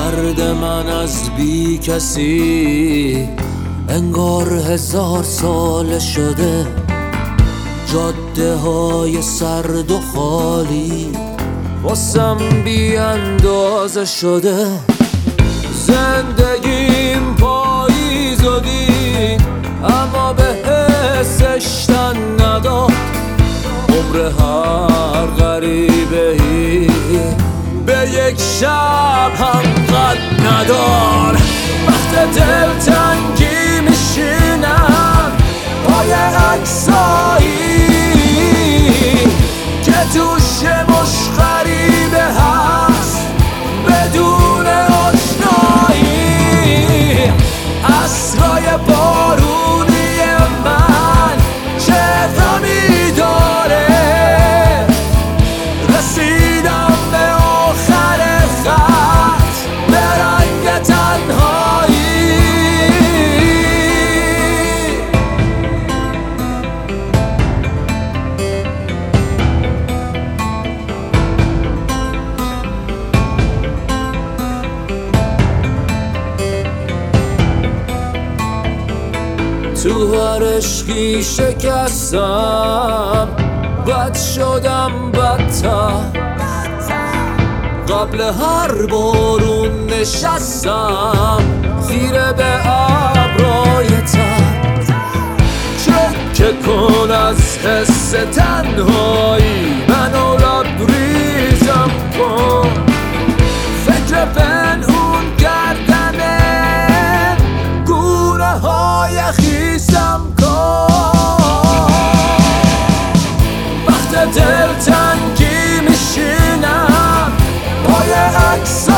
درد من از بی کسی انگار 1000 سال شده. جاده های سرد و خالی واسم بی اندازه شده. زندگیم پاییز و دید اما به حسش تن نداد. عمر هر غریبه‌ای به یک شب هم قد ندار. وقت دلتنگی میشینم پای عکسایی که توش مش غریبه هست بدون آشنایی. عصرهای بارونی من چه غمی داره. رسیدم به آخر خط به رنگ تنهایی. تو هر عشقی شکستم بد شدم بدتر. قبل هر بارون نشستم خیره به ابرای تر. چکه کن از حس تنهایی منو لبریزم کن. فکر پنهون کردن گونه های خیسم کن. وقت دلتنگی میشینم پای عکس